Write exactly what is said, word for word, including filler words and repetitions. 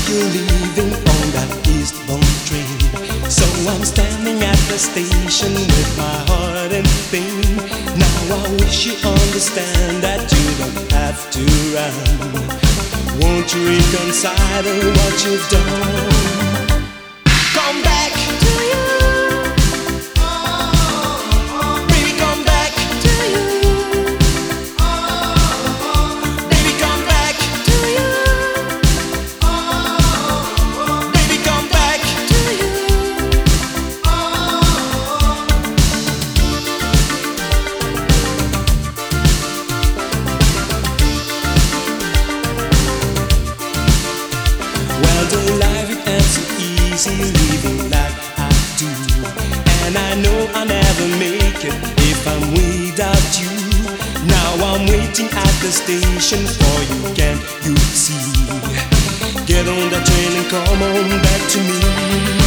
you're leaving on that eastbound train. So I'm standing at the station with my heart in pain. Now I wish you understand that you don't have to run. Won't you reconcile what you've done? Come back to you. Baby, come back to you. Baby, come back to you. Baby, come back to you. Well, the life it ain't so easy living like I do, and I know I'll never make it if I'm without you. Now I'm waiting at the station for you, can't you see? Get on the train and come on back to me.